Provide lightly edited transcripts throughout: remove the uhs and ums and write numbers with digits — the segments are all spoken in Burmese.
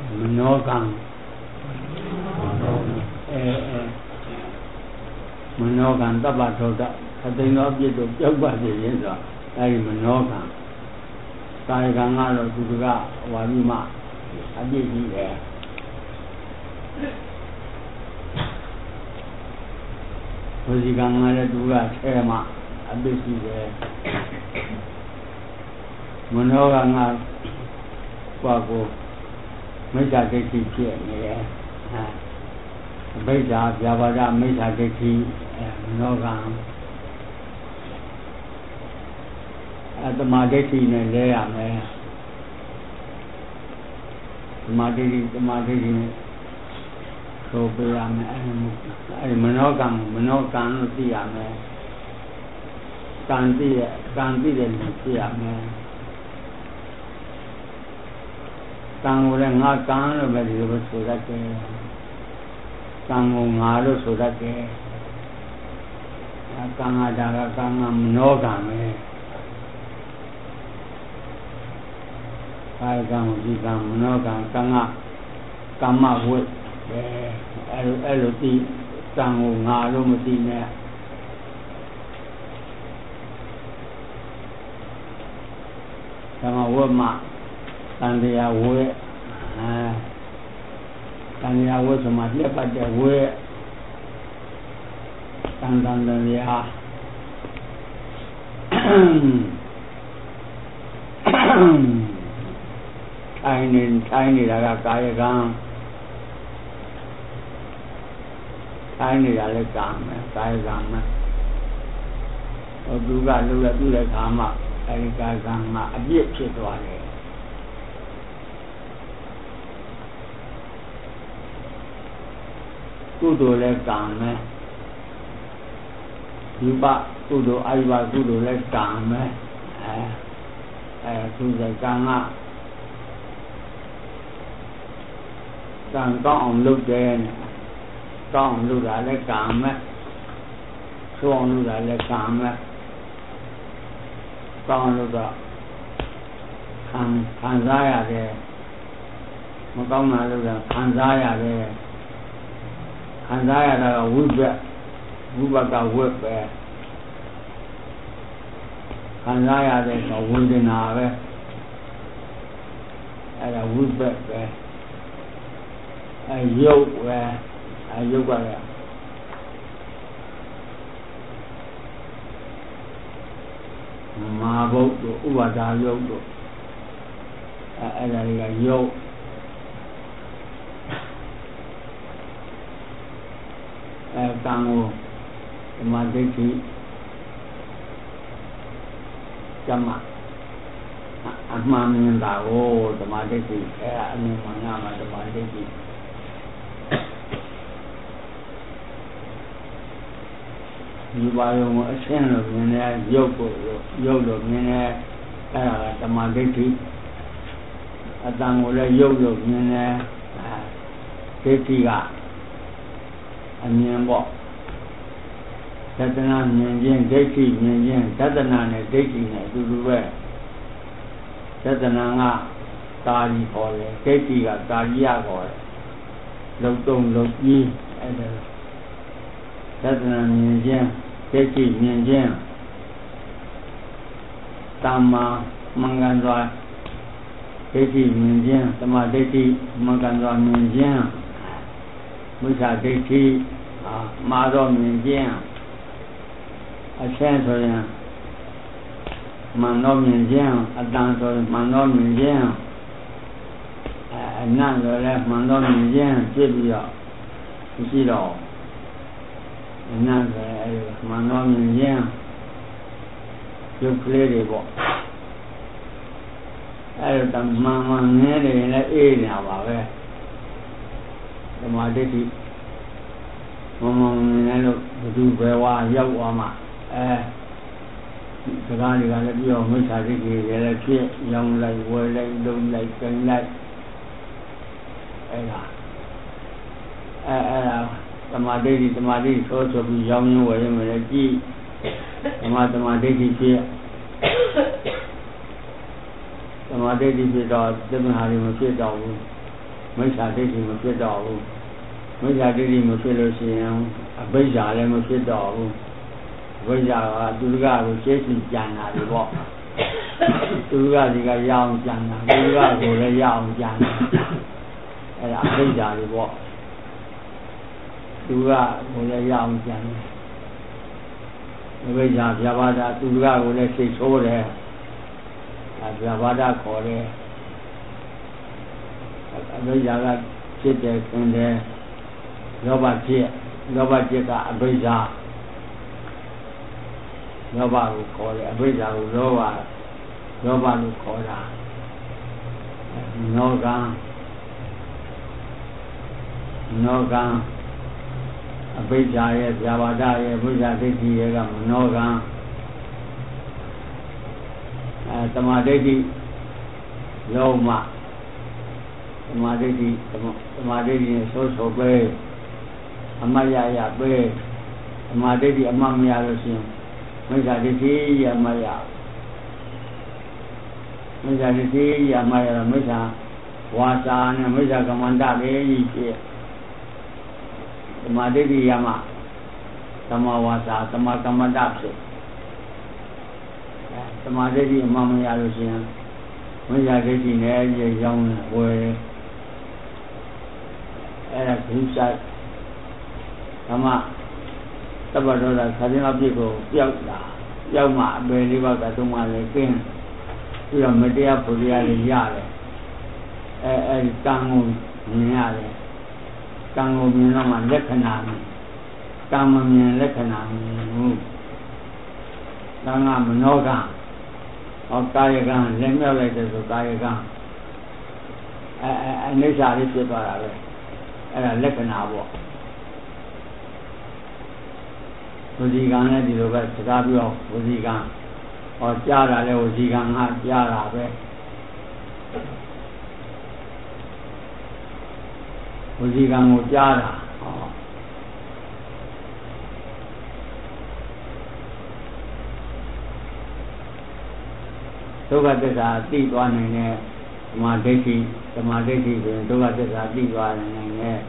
Manogan Manogan Tabatota I think of you to Jabba I Manogan Saiganga Tuga Walima I did there Hoziganga Tuga Chema I did there Manogan Pago Mesa Deki Beza Yavada Mesa Deki Manogan at the Madeti in the Lea Madeti so be a Manogan Siame Gandhi Siame Tang would not down but it was so that Tang Ngado so that Kangadaga Kangam Nogame I come Nogam Kanga Kama wood Eloti Tang Ngado Matina Kama Woma and they are way and they are was a much left at their way and then they are tiny like a gun tiny like a gun or do that do the karma a bit shit one. Kudo le kame Yuba kudo aiba kudo le kame kudo kanga Kang con lúc đen con lúc đã lấy cảm á con lúc đã lấy cảm á con lúc đó khăn dài à thế mà con nào lúc đó khăn dài à thế khăn dài à là vui cả vui về khăn dài à thế có vui thế nào về là vui về dâu về dâu qua rồi mà bố đồ uva đa dâu đồ là dâu càng ngô mà thế thì chăm mà mà mình đã ô mà thế thì anh mà nhà mà thế thì như bao nhiêu ở trên là mình là dâu được mình là cái là tâm an thế ở đang ngồi là dâu được mình là thế thì cả anh em bỏ thế nào mình riêng thế thì mình riêng thế nào này thế thì này tôi về thế nào ngã ta đi khỏi thế thì cả ta đi ra khỏi lục tung lục gì thế nào mình riêng thế thì mình riêng tam mang gan rồi thế thì mình riêng tam thế thì mang gan rồi mình riêng mới xả thế thì mà rồi mình riêng sen rồi mà nó mình riêng đang rồi mà nó mình riêng năng rồi là mà nó mình riêng chưa bây giờ chỉ rồi năng rồi mà nó mình riêng chưa clear được bộ tầm mà nghe thì là nào bảo về mà thế thì mà nghe được tôi về qua dâu qua mà cái đó thì là bây giờ mới xài cái gì để là chuyện dòng lại quay lại đông lại cân lại là tama đi số bị dòng như vậy mà là chi tama đi chuyện tama đi chuyện đó tôi mình hỏi một chuyện đầu မိစ္ဆာဒိဋ္ဌိမဖြစ်တော့ဘူးမိစ္ဆာဒိဋ္ဌိမဖြစ်လို့ရှိရင်အဘိဇ္ဇာလည်းမဖြစ်တော့ဘူးအဘိဇ္ဇာကသူတကကိုရှေ့စီကြံတာတွေပေါ့သူတကစီကရအောင်ကြံတာသူတကကိုလည်းရအောင်ကြံတာအဲ့ဒါအဘိဇ္ဇာတွေပေါ့သူတကကိုလည်းရအောင်ကြံတယ်အဘိဇ္ဇာဗျာပါဒသူတကကိုလည်းစိတ်ဆိုးတယ်ဗျာပါဒခေါ်တယ်အဘိဇ္ဇာကဖြစ်တယ်ခင်တယ်လောဘจิตကအဘိဇ္ဇာလောဘကိုခေါ်တယ်အဘိဇ္ဇာကိုလောဘလို့ခေါ်တာနောကံအဘိဇ္ဇာရဲ့ဗျာပါဒရဲ့ဘုရားဒိဋ္ဌိရဲ့ကမနောကံသမာဓိဋ္ဌိလုံးမသမာဓိဋ္ဌိနဲ့ဆိုပဲအမရရပဲသမာဓိဋ္ဌိအမမရလို့ရှိရင်မိစ္ဆာဒိဋ္ဌိရမရမိစ္ဆာဒိဋ္ဌိရမရမိစ္ဆာဝါစာနဲ့မိစ္ဆာကမ္မန္တပဲကြီးဖြစ်သမာဓိဋ္ဌိရမသမာဝါစာသမာကမ္မန္တဖြစ်သမာဓိဋ္ဌိအမမရလို့ရှိရင်မိစ္ဆာဒိဋ္ဌိနဲ့ရောင်းဝယ်အဲ့ဒါဒုစရဓမ္မသဗ္ဗဒေါသခါတင်းအပြစ်ကိုပျောက်မှအပယ်လေးပါးကသုံးပါးလည်းကျင်းပြီးတော့မတရားဖို့ရလည်းရတယ်အဲဒီကံကိုမြင်ရတယ်ကံကိုမြင်တော့မှလက္ခဏာမြင်ကံမမြင်လက္ခဏာမြင်ဘူးကံကမနောကံကာယကံလက်မြောက်လိုက်တဲ့ဆိုကာယကံအနိစ္စလေးဖြစ်သွားတာပဲအဲ့ဒါလက္ခဏာပေါ့ဝစီကံလည်းဒီလိုပဲစကားပြောဝစီကံကြားတာလည်းဝစီကံကကြားတာပဲဝစီကံကိုကြားတာဒုက္ခသစ္စာသိသွားနိုင်တဲ့သမာဓိဋ္ဌိဆိုရင်ဒုက္ခသစ္စာသိသွားနိုင်တဲ့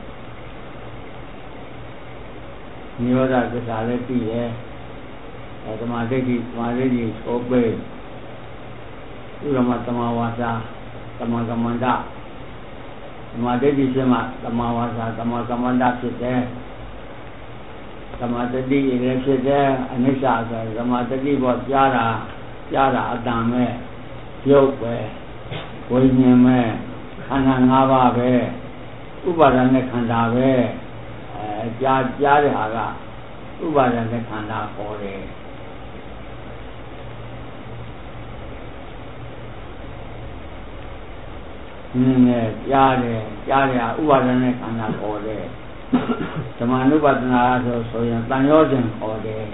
နိရောဓသစ္စာလည်းသိတယ်သမာဓိဋ္ဌိဆိုပဲဥရမသမာဝါစာသမာကမ္မန္တသမာဓိဋ္ဌိဖြစ်မှသမာဝါစာသမာကမ္မန္တဖြစ်တယ်သမာတတိလည်းဖြစ်တယ်အနိစ္စဆိုသမာတတိပေါ်ကြားတာအတန်မဲ့ရုပ်ပဲဝိညာဉ်မဲ့ခန္ဓာ၅ပါးပဲဥပါဒณะခန္ဓာပဲကြားတဲ့ဟာကဥပါဒณะခန္ဓာခေါ်တယ်ကြားတယ်ဥပါဒณะခန္ဓာခေါ်တယ်ဓမ္မနုပဒနာဆိုရင်တန်ရောစဉ်ခေါ်တယ်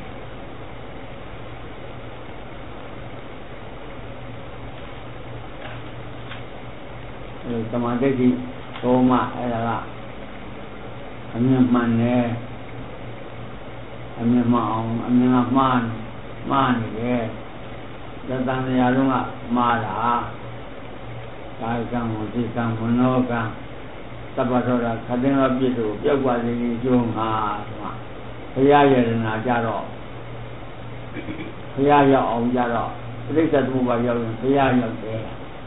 သမာဓိဋ္ဌိသုံးမှအဲ့ဒါကအမြင်မှန်တယ်အမြင်မှန်အောင်အမြင်ကမှားနေတယ်သတ္တန်ရာလုံးကမှားတာကာယကံဝစီကံမနောကံသဗ္ဗဒေါသခတင်းအပြစ်တို့ပြောက်သွားစေခြင်းကျိုးမှာဘုရားယရနာကြတော့ဘုရားရောက်အောင်ကြတော့ပြိဿသမုပ္ပါရောက်ရင်ဘုရားရောက်တယ်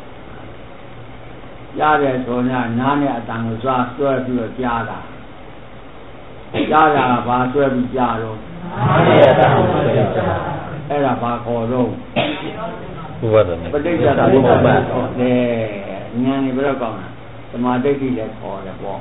ကြားတယ်ဆိုရင်နားနဲ့အတန်ကိုဆွဲပြီးတော့ကြားတာဘာဆွဲပြီးကြားတော့နားနဲ့အတန်ကိုဆွဲကြားအဲ့ဒါဘာခေါ်တော့ဥပါဒณะပဋိစ္စသမုပ္ပါဒ်ဟုတ်တယ်ဉာဏ်นี่ဘယ်တော့ကောင်းတာသမာဓိဋ္ဌိလည်းခေါ်တယ်ပေါ့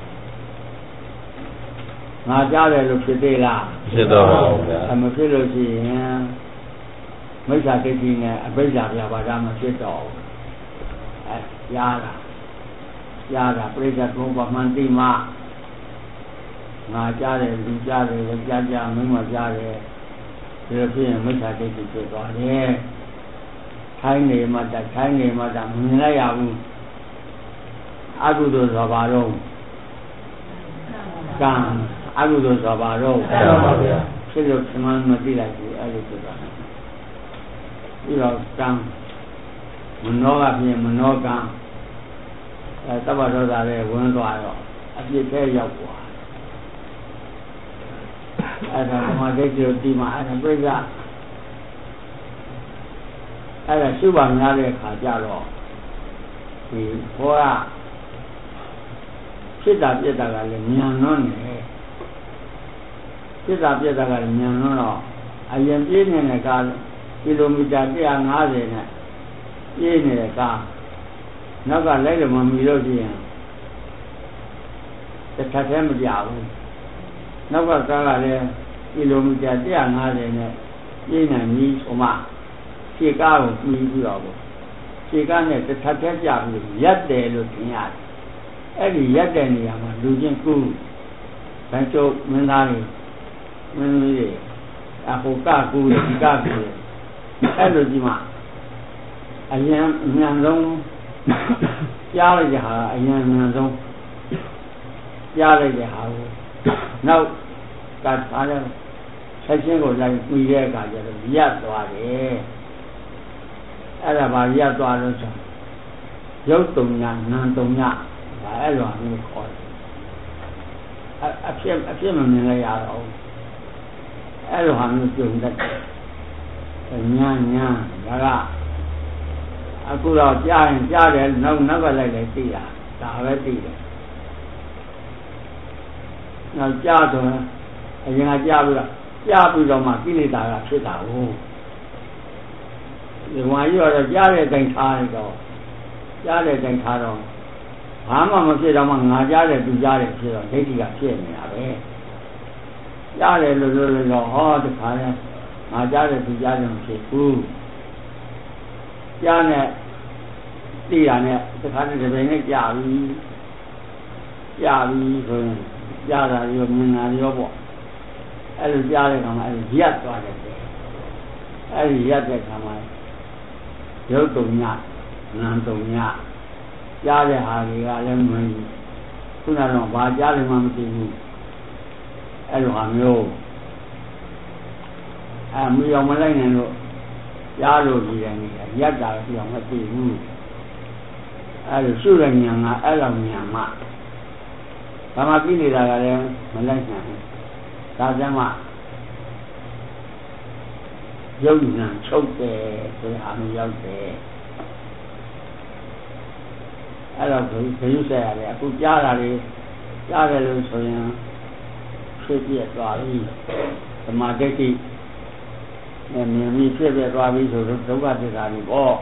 ငါကြားတယ်လို့ဖြစ်သေးလားဖြစ်တော့ပါဘူးဗျာမဖြစ်လို့ရှိရင်မိစ္ဆာဒိဋ္ဌိနဲ့အဘိဇ္ဇာဗျာပါဒမဖြစ်တော့ကြားတာပြိဿသုံးပါးမှန်သိမှငါကြားတယ်လူကြားတယ်ကြားမင်းမကြားတယ်ဒီလိုဖြစ်ရင်မိစ္ဆာဒိဋ္ဌိဖြစ်သွားတယ်ထိုင်းနေမှမမြင်လိုက်ရဘူးအကုသိုလ်ဆိုပါတော့ကံအကုသိုလ်ဆိုပါတော့ပါဗျာဖြစ်လို့မှန်မသိလိုက်ဘူးအဲ့လိုဖြစ်သွားတယ်ပြီးတော့ကံမနောကဖြစ်မနောကံတပ္ပဒေါသလည်းဝင်သွားတော့အပြစ်သေးရောက်သွားအဲ့ဒါဓမ္မဒိဋ္ဌိကိုဒီမှာအဲ့ဒါပြိဿအဲ့ဒါရှုပါများတဲ့အခါကျတော့ဒီဘောကဖြစ်တာပြက်တာကလည်းဉာဏ်လွန်းနေဖြစ်တာပြက်တာကလည်းဉာဏ်လွန်းတော့အရင်ပြေးနေတဲ့ကားကီလိုမီတာ150နဲ့ပြေးနေတဲ့ကားနောက်ကလိုက်လို့မမီလို့ရှိရင်တစ်ထပ်တည်းမကြဘူးနောက်ကကားကလည်းကီလိုမီတာ150နဲ့ပြေးနိုင်ပြီဆိုမှခြေကားကိုပြီးပြီးတော့ခြေကားနဲ့တစ်ထပ်တည်းကြပြီးရက်တယ်လို့ထင်ရတယ်အဲ့ဒီရက်တဲ့နေရာမှာလူချင်းကူးဗန်ကျုပ်မင်းသားတွေမင်းသမီးတွေအဟိုကကူးတယ်ဒီကကူးတယ်အဲ့လိုကြီးမှအရင်အမြန်ဆုံးကြားလိုက်တဲ့ဟာအရင်အမြန်ဆုံးကြားလိုက်တဲ့ဟာကိုနောက်ကထားတဲ့ဆက်ချင်းကိုလိုက်ပြီးတဲ့အခါကျတော့ရပ်သွားတယ်အဲ့ဒါဘာရပ်သွားလို့ဆိုရုပ်တုံညာနာမ်တုံညာအဲ့လိုမျိုးခေါ်တယ်အဖြစ်မမြင်လိုက်ရတော့အဲ့လိုဟာမျိုးပြုံတတ်တယ်ညာဒါကအခုတော့ကြားရင်ကြားတယ်နောက်ကလိုက်လိုက်သိတာဒါပဲသိတယ်နောက်ကြားဆိုရင်အရင်ကကြားပြီးတော့မှကိလေသာကဖြစ်တာဟုတ်ဒီဝါကြီးတော့ကြားတဲ့အတိုင်းထားလိုက်တော့ကြားတဲ့အတိုင်းထားတော့ဘာမှမဖြစ်တော့မှငါကြားတယ်သူကြားတယ်ဖြစ်တော့ဒိဋ္ဌိကဖြစ်နေတာပဲကြားတယ်လို့တော့ဟောတခါလဲငါကြားတယ်သူကြားတယ်မဖြစ်ဘူးကြားနဲ့သိတာနဲ့တခါတည်းတစ်ချိန်နဲ့ကြားပြီးဆိုရင်ကြားတာရောမြင်တာရောပေါ့အဲ့လိုကြားတဲ့ခါမှာအဲ့ဒီရက်သွားတယ်အဲ့ဒီရက်တဲ့ခါမှာရုပ်တုံညနာမ်တုံညကြားတဲ့ဟာတွေကလည်းမင်းခုနကတော့ဘာကြားလည်းမှမသိဘူးအဲ့လိုဟာမျိုးမီအောင်မလိုက်နိုင်လို့ကြားလို့ဒီတယ်နေရက်တာလည်းပြောင်းမသိဘူးအဲ့လိုရှုတဲ့ဉာဏ်ကအဲ့လိုဉာဏ်မှဘာမှပြီးနေတာကလည်းမလိုက်နိုင်ဘူးဒါကြောင့်မှရုပ်ဉာဏ်ချုပ်တယ်ဆိုတဲ့အားမျိုးရောက်တယ်အဲ့တော့ဘယ်ယူဆက်ရလဲအခုကြားတာလေကြားတယ်လို့ဆိုရင်ဖြစ်ပြသွားပြီသမာဓိဋ္ဌိနဲ့မြင်ပြီးဖြစ်ပြသွားပြီဆိုတော့ဒုက္ခသစ္စာကြီးပေါ့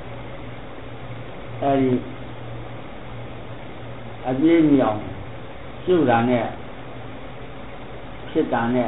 အဲ့ဒီအပြည့်မြောင်ရှုတာနဲ့ဖြစ်တာနဲ့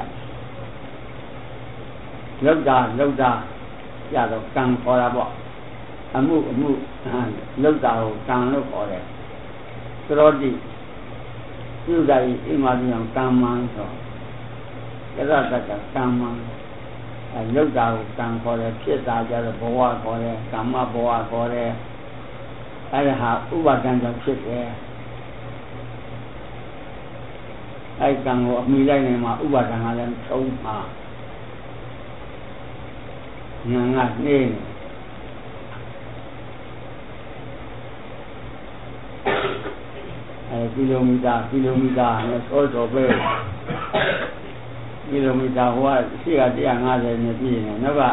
လောက်တာရတော့ကံခေါ်တာပေါ့အမှုလောက်တာကိုကံလို့ခေါ်တယ်သရောတိပြုတာဤအိမာတိအောင်ကံမှန်ဆိုရတ္တကကံမှန်လောက်တာကိုကံခေါ်တယ်ဖြစ်တာကြတော့ဘဝခေါ်တယ်ကမ္မဘဝခေါ်တယ်အဲ့ဒါဟာဥပါဒံကြောင့်ဖြစ်တယ်အဲ့ကံကိုအမိလိုက်နေမှာဥပါဒံကလည်းသုံးပါဉာဏ်ကနေကီလိုမီတာနဲ့စောပဲကီလိုမီတာဟိုကရှိက150နဲ့ပြည့်နေနောက်က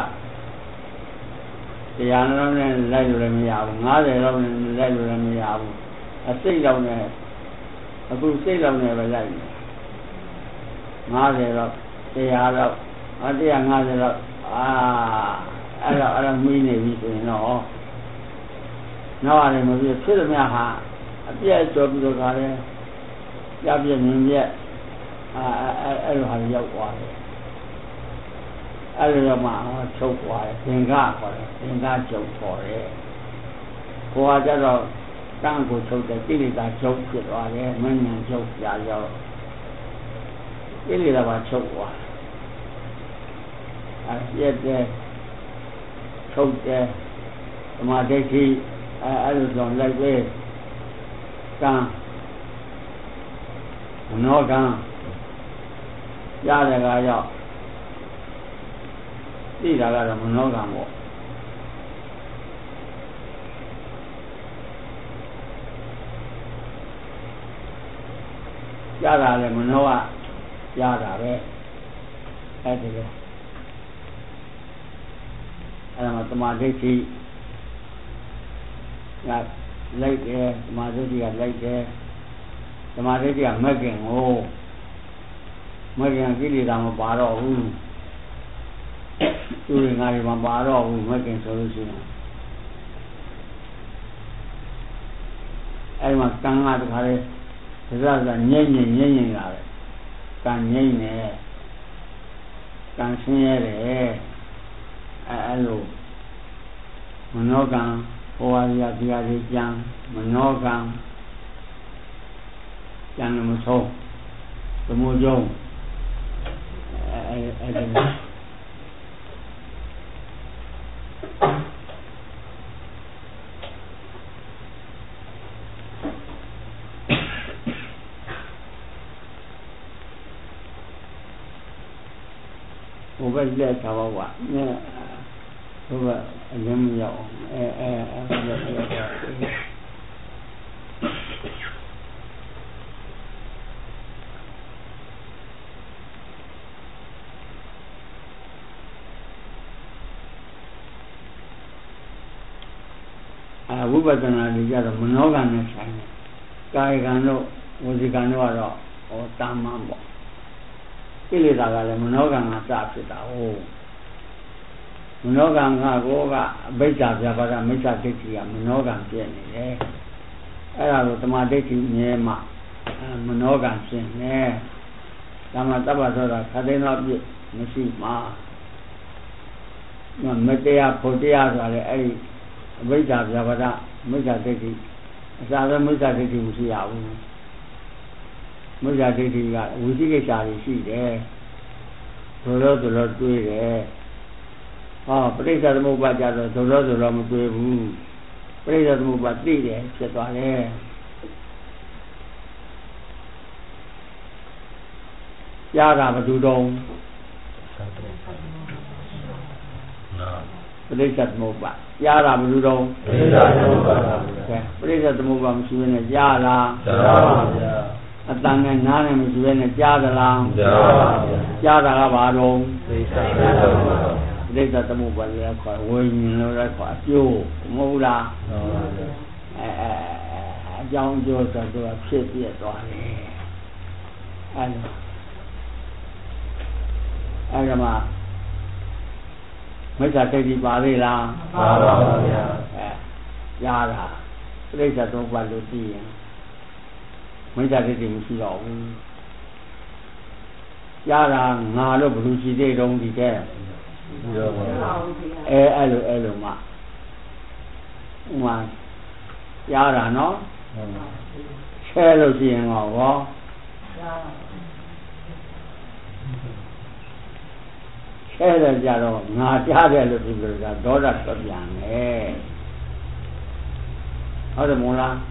100လောက်နဲ့လိုက်လို့လည်းမရဘူး50လောက်နဲ့လိုက်လို့လည်းမရဘူးအစိတ်လောက်နဲ့အခုစိတ်လောက်နဲ့ပဲလိုက်နေ50လောက်100လောက်150လောက်အဲ့တော့မီးနေပြီဆိုရင်တော့နောက်ရတယ်မဖြစ်ဖြစ်သမျှဟာအပြည့်ကျော်ပြီးတော့ခါလဲကြပြည့်မြင်ပြည့်အဲ့လိုဟာရောက်သွားတယ်အဲ့လိုတော့မှချုပ်သွားတယ်သင်္ကခေါ်တယ်သင်္ကချုပ်ခေါ်တယ်ကိုယ်ကကြတော့တန်းကိုချုပ်တယ်ကိလေသာချုပ်ဖြစ်သွားတယ်မဉ္ဇဉ်ချုပ်ကြာရောက်ကိလေသာပါချုပ်သွားပြည့်တဲ့ချုပ်တဲ့သမာဓိဋ္ဌိအဲ့လိုကြောင့်လိုက်ပဲကံမနောကံရတယ်ကရောက်သိတာကတော့မနောကံပေါ့ကြားတာလည်းမနှောကကြားတာပဲအဲ့ဒီလိုအဲ့ဒါမှသမာဓိရှိကလိုက်တယ်သမာဓိကလိုက်တယ်သမာဓိကမက်ကင်ကိုမက်ကင်ကိလေသာမပါတော့ဘူးသူငါတွေမပါတော့ဘူးမက်ကင်ဆိုလို့ရှိရင်အဲ့မှာကံကတခါလေဒါကငြိမ့်လာတယ်ကံငြိမ့်နေကံဆင်းရဲတယ်အဲ့လိုမနောကံဟောရတရားတွေကြံမနောကံကြံမဆုံးသမုဒ္ဒုံအဲ့ဒီဘုရားလက်ထားပါဘာနဲ့ဘုရားအရင်မရောက်ဝိပဿနာတွေကြတော့မနောကံနဲ့ဆိုင်တယ်ကာယကံတို့ဝစီကံတို့ကတော့တာမန်ပေါ့ကိလေသာကလည်းမနောကံကစဖြစ်တာဟုတ်မနောကံကကိုကအဘိဓါပြပါဒမိစ္ဆာဒိဋ္ဌိကမနောကံပြည့်နေတယ်အဲ့ဒါကိုတမာဒိဋ္ဌိမြဲမှမနောကံရှင်းနေဒါမှတပ္ပသောတာခတိနောပြည့်မရှိမှာမတရားဖို့တရားဆိုရဲအဲ့ဒီအဘိဓါပြပါဒမိစ္ဆာဒိဋ္ဌိအစားပဲမိစ္ဆာဒိဋ္ဌိမရှိရဘူးမိစ္ဆာဒိဋ္ဌိကဝိသိကိစ္စတွေရှိတယ်တို့တော့တွေးတယ်ပဋိစ္စသမုပ္ပါဒ်ကြတော့တို့တော့မတွေးဘူးပဋိစ္စသမုပ္ပါဒ်သိတယ်ဖြစ်သွားတယ်ကြားတာဘယ်သူတုံးပဋိစ္စသမုပ္ပါဒ်ကြားတာဘယ်သူတုံးပဋိစ္စသမုပ္ပါဒ်ပဋိစ္စသမုပ္ပါဒ်မရှိဘဲနဲ့ကြားလားကြားပါဗျာအတန်နဲ့နားနဲ့မရှိဘဲနဲ့ကြားသလားကြားပါဗျာကြားတာကဘာတုံးပဋိစ္စသမုပ္ပါဒ်ပဋိစ္စသမုပ္ပါဒ်လည်းခေါ်ဝိညာဉ်လို့လည်းခေါ်အကျိုးမဟုတ်လားဟုတ်ပါဗျာအကြောင်းကျိုးဆိုတော့ဖြစ်ပြသွားတယ်အဲ့ဒါမှမိစ္ဆာဒိဋ္ဌိပါသေးလားပါပါဗျာကြားတာပဋိစ္စသမုပ္ပါဒ်လို့သိရင်မိစ္ဆာဒိဋ္ဌိမရှိတော့ဘူးကြားတာငါလို့ဘယ်လိုရှိသေးတုံးဒီကဲအဲ့လိုမှဥမာကြားတာနော်ဆဲလို့ရှိရင်ရောဆဲတယ်ကြတော့ငါကြားတယ်လို့ဒီလိုကဒေါသထွက်ပြန်တယ်ဟုတ်တယ်မို့လား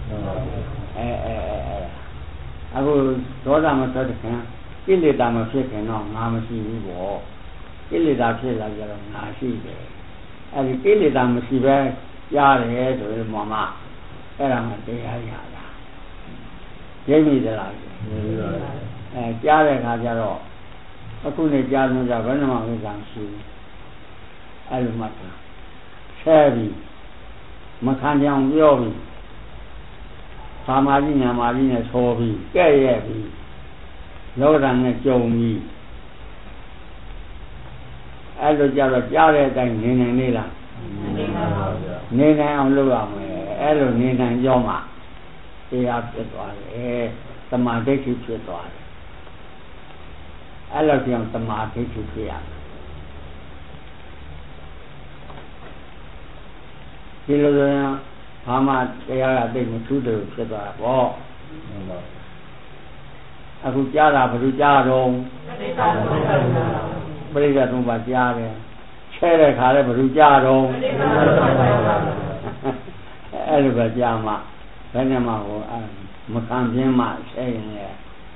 အခုဒေါသမထွက်တဲ့ခင်ကိလေသာမဖြစ်ခင်တော့ငါမရှိဘူးပေါ့ကိလေသာဖြစ်လာကြတော့ငါရှိတယ်အဲဒီကိလေသာမရှိပဲကြားတယ်ဆိုရင်မှအဲ့ဒါမှတရားရတာရိပ်မိသလားကြားတဲ့အခါကျတော့အခုနေကြားလို့ကြဘယ်နှမဝိဇ္ဇာရှိဘူးအဲ့လိုမှတ်တာဆဲပြီးမခံကြအောင်ပြောပြီးသာမာကြီးညာမာကြီးနဲ့ဆောပြီးကဲ့ရဲ့ပြီးလောကနဲ့ကြုံပြီးအဲ့လိုကြတော့ကြားတဲ့အတိုင်းနေနိုင်နေလားနေနိုင်အောင်လုပ်ရမယ်အဲ့လိုနေနိုင်ကြောမှတရားဖြစ်သွားတယ်သမာဓိဖြစ်သွားတယ်အဲ့လိုကြောင့်သမာဓိဖြစ်ရတယ်ဒီလိုဆိုရင်ဘာမှတရားကသိမထူးတယ်ဖြစ်သွားတာပေါ့အခုကြားတာဘယ်လိုကြားတော့ပရိသတ်သုံးပါးကြားတယ်ချဲတဲ့ခါလဲဘယ်လိုကြားတော့အဲ့လိုပဲကြားမှဘယ်နဲ့မှဟိုမခံပြင်းမှဆဲရင်လေ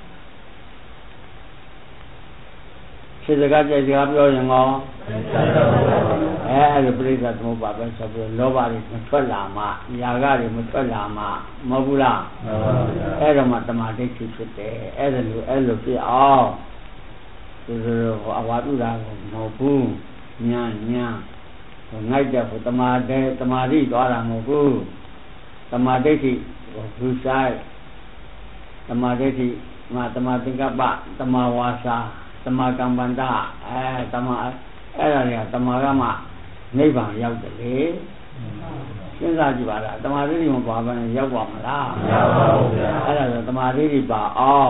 ခြေစကားကြိုက်စကားပြောရင်ရောအဲ့လိုပရိသတ်သုံးပါးပဲဆိုပြီးလောဘတွေမထွက်လာမှຢာကတွေမထွက်လာမှမဟုတ်ဘူးလားအဲ့တော့မှတမာဒိဋ္ဌိဖြစ်တယ်အဲ့လိုဖြစ်အောင်သူတို့အဝါဒတာကိုမဟုတ်ဘူးညာငိုက်တဲ့တမာတိသွားတာမဟုတ်ဘူးတမာဒိဋ္ဌိဘူဆိုင်တမာဒိဋ္ဌိတမာသင်္ကပ္ပတမာဝါစာတမာကမ္မန္တတမာအဲ့ဒါတွေကတမာကမှနိဗ္ဗာန်ရောက်တယ်လေစဉ်းစားကြည့်ပါလားတမာဒိဋ္ဌိမပါဘဲနဲ့ရောက်ပါမလားမရောက်ပါဘူးဗျာအဲ့ဒါဆိုတမာဒိဋ္ဌိပါအောင်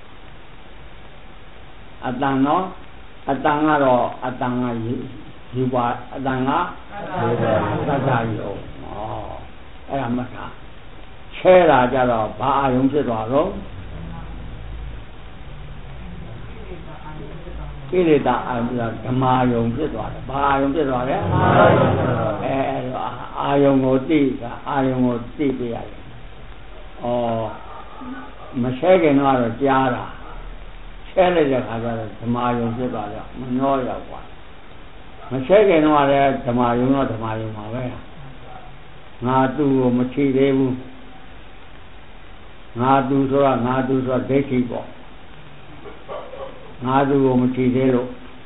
အတန်ကတော့အတန်ကယူပါအတန်ကသတ္တရောအဲ့ဒါမှတ်ထားချဲတာကြတော့ဘာအာယုံဖြစ်သွားတော့ကိလေသာအာယုံဓမ္မယုံဖြစ်သွားတယ်ဘာအာယုံဖြစ်သွားလဲအာယုံကိုသိတာအာယုံကိုသိပြရတယ်မဆဲခင်တော့ကြားတာဆဲလိုက်တဲ့ခါကျတော့ဓမ္မယုံဖြစ်သွားတော့မနှောရောက်သွားမဆဲခင်တော့လည်းဓမ္မယုံတော့ဓမ္မယုံပါပဲငါသူ့ကိုမချီသေးဘူးငါသူဆိုတာဒိဋ္ဌိပေါ့ငါသူကိုမချီသေးလို့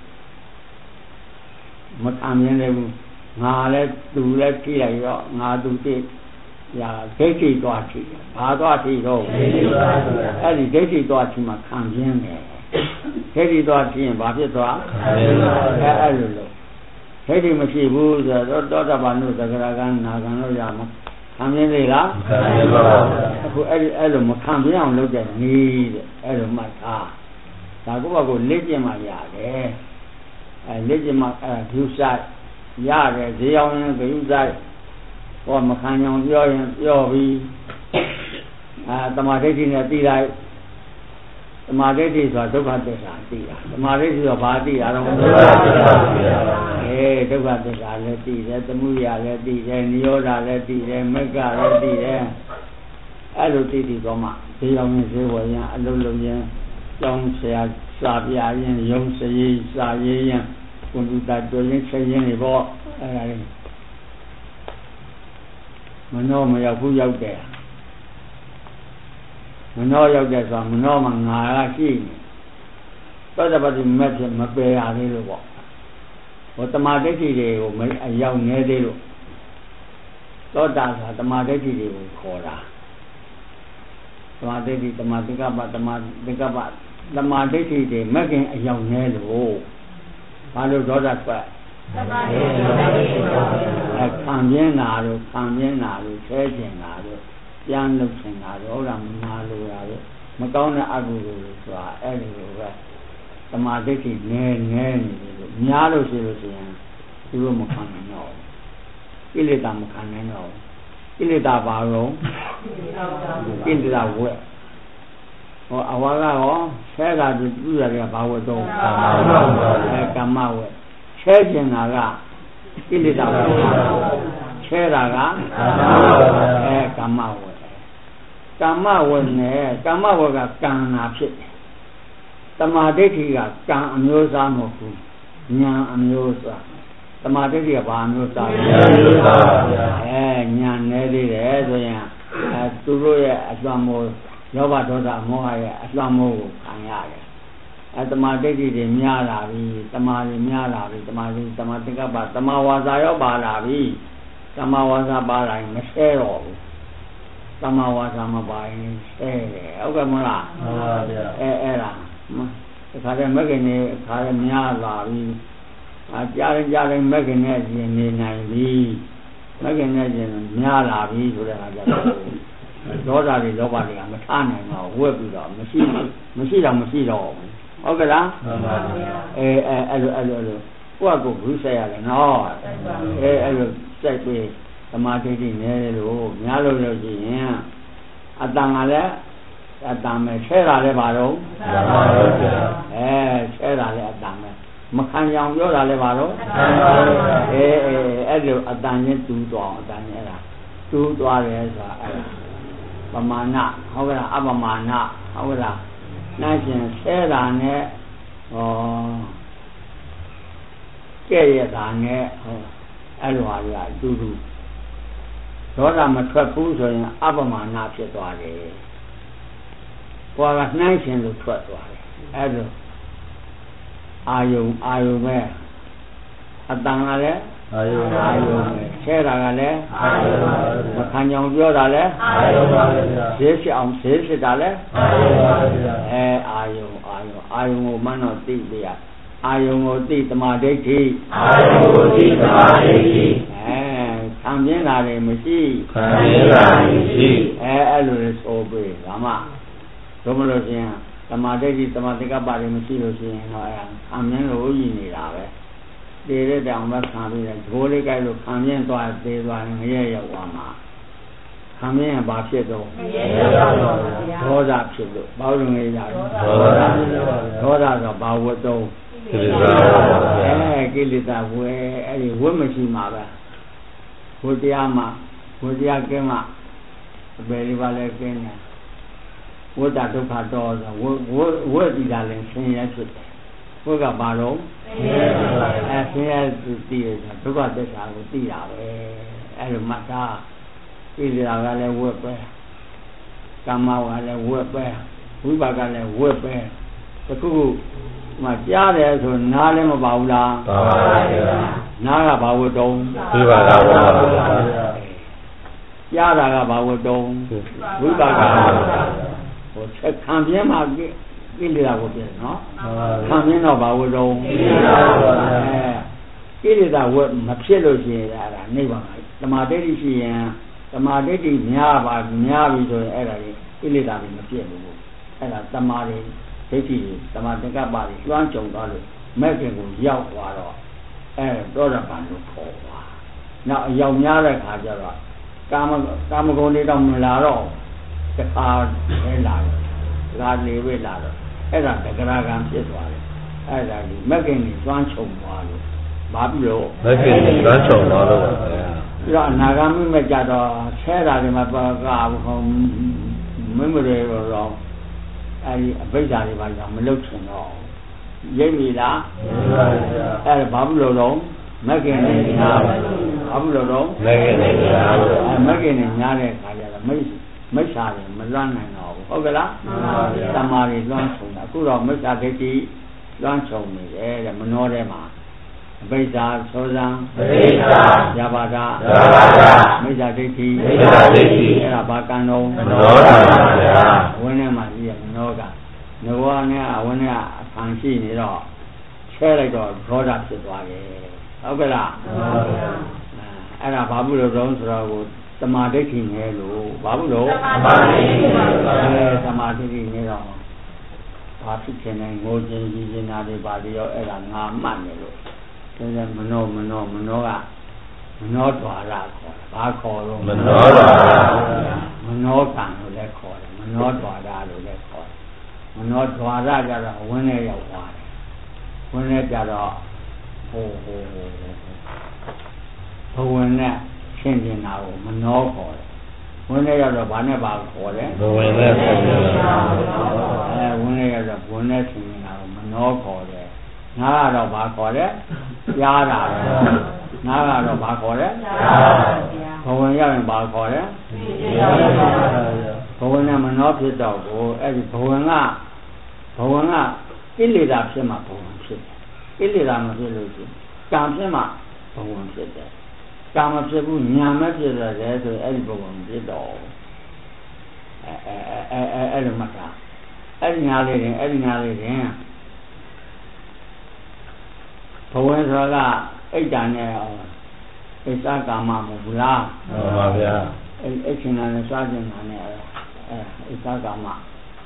မခံမြင်သေးဘူးငါလည်းသူလည်းကြည့်လိုက်တော့ငါသူသိရာဒိဋ္ဌိသွားချီဘာသွားချီတော့အဲ့ဒီဒိဋ္ဌိသွားချီမှခံပြင်းတယ်ဒိဋ္ဌိသွားချီရင်ဘာဖြစ်သွားအဲ့လိုလို့ဒိဋ္ဌိမရှိဘူးဆိုတော့သောတာပန်တို့သဂရကံနာကံလို့ရမှာခံပြင်းသေးလားခံပြင်းပါဘူးအခုအဲ့လိုမခံပြင်းအောင်လုပ်တဲ့နည်းတဲ့အဲ့လိုမှတ်ထားဒါကိုလေ့ကျင့်မှရတယ်လေ့ကျင့်မှဒုစရိုက်ရတယ်ဈေးအောင်ရင်ဂရုစိုက်ဟောမခံအောင်ပြောရင်ပြောပြီးတမာဒိဋ္ဌိနဲ့ပြီးလိုက်တမာဒိဋ္ဌိဆိုတာဒုက္ခသစ္စာသိတာတမာဒိဋ္ဌိဆိုတာဘာသိတာတော့ဒုက္ခသစ္စာသိတာဒုက္ခသစ္စာလည်းသိတယ်သမုဒယလည်းသိတယ်နိရောဓလည်းသိတယ်မဂ္ဂလည်းသိတယ်အဲ့လိုသိတော့မှဈေးအောင်ရင်ဈေးဝယ်ရင်အလုံးလုံးရင်ကျောင်းဆရာစာပြရင်ရုံးစရေးစာရေးရင်ကွန်ပျူတာတွေ့ရင်ချက်ရင်တွေပေါ့အဲ့ဒါလေးမနှောမရောက်ဘူးရောက်တယ်မနှောရောက်တယ်ဆိုတော့မနှောမှာငါကရှိနေသောတပတိမက်ဖြစ်မပယ်ရသေးလို့ပေါ့ဟောတမာဒိဋ္ဌိတွေကိုမအရောက်နေသေးလို့သောတာဆိုတာတမာဒိဋ္ဌိတွေကိုခေါ်တာတမာဒိဋ္ဌိတမာသင်္ကပ္ပတမာသင်္ကပ္ပတမာဒိဋ္ဌိတွေမကင်အရောက်နေလို့ဘာလို့ဒေါသထွက်ခံပြင်းတာတို့ဆဲကျင်တာတို့ပြန်လုပ်ချင်တာတို့ဟုတ်လားမနာလိုတာတို့မကောင်းတဲ့အကုသိုလ်တွေဆိုတာအဲ့ဒီလိုပဲတမာဒိဋ္ဌိနည်းနေလို့များလို့ရှိရင်သူတို့မခံနိုင်တော့ကိလေသာမခံနိုင်တော့ကိလေသာဘာလို့ကိလေသာဝက်ဟောအဝါကရောဆဲတာသူပြုရတယ်ဘာဝတ်တော့ကမ္မဝက်ဆဲကျင်တာကကိလေသာဝက်ဆဲတာကကမ္မဝက်ကမ္မဝက်နဲ့ကမ္မဝက်ကကံနာဖြစ်တယ်တမာဒိဋ္ဌိကကံအမျိုးသားမဟုတ်ဘူးဉာဏ်အမျိုးသားတမာဒိဋ္ဌိကဘာအမျိုးသားလဲဉာဏ်မျိုးသားပါဗျာဉာဏ်နဲ့သေးတယ်ဆိုရင်သူတို့ရဲ့အစွမ်းမိုးယောဘဒေါသမောဟရဲ့အစွမ်းမိုးကိုခံရတယ်တမာဒိဋ္ဌိတွေများလာပြီတမာတွေများလာပြီတမာသင်္ကပ္ပတမာဝါစာရောပါလာပြီတမာဝါစာပါလာရင်မဆဲတော့ဘူးတမာဝါစာမပါရင်ဆဲတယ်ဟုတ်ကဲ့မလားမှန်ပါဗျာအဲ့ဒါခါတဲ့မဂ္ဂင်နဲ့ခါတဲ့များလာပြီကြားရင်မဂ္ဂင်နဲ့ရှင်နေနိုင်ပြီမဂ္ဂင်နဲ့ရှင်များလာပြီဆိုတဲ့အခါကျတော့ဒေါသတွေလောဘတွေကမထားနိုင်တော့ဝက်ပြီးတော့မရှိတော့ဟုတ်ကဲ့လားမှန်ပါဗျာအဲ့လိုကိုယ့်ကိုယ်ဘူးဆက်ရတယ်နော်အဲ့လိုစိုက်ပြီးသမာဓိတိနေတယ်လို့များလို့ရှိရင်အတန်ကလည်းအတန်မဲ့ဆဲတာလည်းပါတော့ဆဲတာလည်းအတန်မဲ့မခံကြအောင်ပြောတာလည်းပါတော့အဲ့လိုအတန်ချင်းတူးသွားအောင်အတန်ချင်းအဲ့ဒါတူးသွားတယ်ဆိုတာအဲ့ဒါပမာဏဟုတ်ကဲ့အပမာဏဟုတ်ကဲ့နိုင်ရှင်ဆဲတာနဲ့ကြဲ့ရတာနဲ့အဲ့လိုဟာကြီးအတူတူဒေါသမထွက်ဘူးဆိုရင်အပမာဏဖြစ်သွားတယ် qua là nãy xem được thuật rồi ấy rồi ai về tăng là đấy ai về xe là đấy mà khăn nhông chưa là đấy xe là đấy ai ngô mà nó tị đi à ai ngô tị tầm đấy thì tham biến là để mới chi ấy rồi số bề làm à rồi mà rồi xem tầm đấy cái bà đấy mới chi rồi xem nó tham biến rồi gì này là vậy để đấy ông bác tham biến rồi chỗ đấy cái rồi tham biến toa để toa người ấy yêu mà tham biến là bà phía đâu đó ra phía đâu bao nhiêu người ra đó ra rồi bao nhiêu đâu cái lý ta vui ấy vui mà chi mà vậy vui cái mà về đi vào lại cái này vui ta đâu phải đó rồi vui đi ra lên sinh ra chút vui cả bà đâu sinh ra tí rồi đâu có để sao tí ra vậy ấy rồi mà ta cái lý ta cái này vui vậy cam mau cái này vui vậy vui bà cái này vui vậy cái cụ mà cha đấy rồi na lên mà bảo là na là bảo đông cha là bảo đông với bà cả sẽ tham biến mà cái lý là của tiền nó tham biến nó bảo đông cái lý là của mà phía đối diện là này bằng tầm đấy đi xem tầm đấy đi nhà bị rồi ấy là cái lý là mình phía đúng ấy là tầm đấy thế thì tầm các bạn loan trồng đó rồi mấy cái cũng giàu quá rồi đó là bạn nó khổ quá nào giàu nhá lại khá cho rồi cam con đi đồng là rồi cái pha cái là đi về là rồi là cái ra cam chết rồi là mấy cái này loan trồng quá rồi bám lộ mấy cái này loan trồng đó rồi rồi nào cam mới ra đó xe ra thì mà cả không mấy người rồi bây giờ thì bà già mới lúc chuyện đó dễ gì đó là bấm lô đốn mấy cái này nhà bấm lô đốn mấy cái này nhà này cả giờ là mấy xa thì mới loan này nọ ok đó tâm mà thì loan sùng là cứ rồi mấy xa cái gì loan sùng thì là mình nói đây mà bây giờ số rằng gia bà ra bây giờ cái gì là bà can đâu vấn đề mà gì nó cả nếu anh vấn đề thằng gì này đó xe lại rồi rõ ràng sự toại ok là anh là bảo bố rồi rồi tâm mà đấy thì nghe luôn bảo bố rồi tâm mà đấy thì nghe rồi bà thích cái này ngồi trên gì nào để bà đi ở là ngắm mạnh rồi thế nên mình nó à mình nó tỏa ra khỏi ba khỏi luôn mình nó càng rồi lại khỏi mình nó tỏa ra rồi lại khỏi mình nó tỏa ra cho là vấn đề giàu quá vấn đề cho là vấn đề xem thế nào mình nó khỏi vấn đề cho là bạn này bảo khỏi đấy vấn đề cho là vấn đề xem thế nào mình nó khỏi đấy nó là bà khỏi đấy giá là nó là bà khỏi đấy không có gia đình bà khỏi đấy không có nhà mình nói phía đầu của ấy không có cái lý là phía mà không có phía cái lý là mà phía lưu chứ cảm phía mà không có phía đấy cảm mà phía cũng nhà mà phía là đấy rồi ấy không có phía đầu ấy là mặt ra ấy nhà này bố ấy rồi là ấy chẳng này ấy sao cả mà một là ấy chuyện này sao chuyện này ấy sao cả mà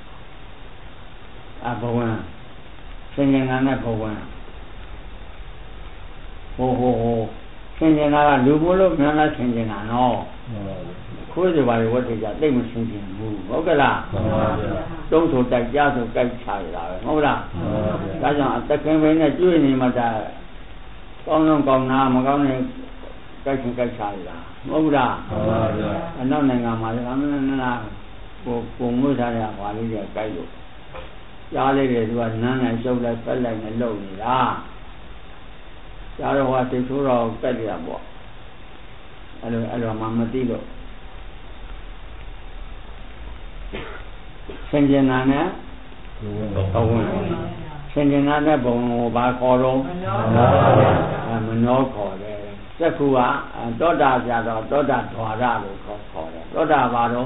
bố ấy chuyện này bố ấy chuyện này là lưu bố lúc nào là chuyện này nó khối thì bài vợ thì giờ đây một chuyện gì ok là đông thủ đại gia thủ cái chạy lại ok là cái rằng tất cả mấy nàyជួយnày mà ta con nào mà con này cái chuyện cái chạy là ok là nó này ngầm mà nó là cùng với thằng nhà quản lý cái được gia lấy để rồi nó này sâu lại phải lại này lâu này đó gia rồi hoa thì số rồi cái gì à bộ rồi mà tí rồi င်ကျင်နာနဲ့ဘုံဆင်ကျင်နာနဲ့ဘုံကိုဘာခေါ်တော့မနောခေါ်တယ်စက္ခုကသောတာကြတော့သောတာဓဝရလို့ခေါ်တယ်သောတာဘာတော့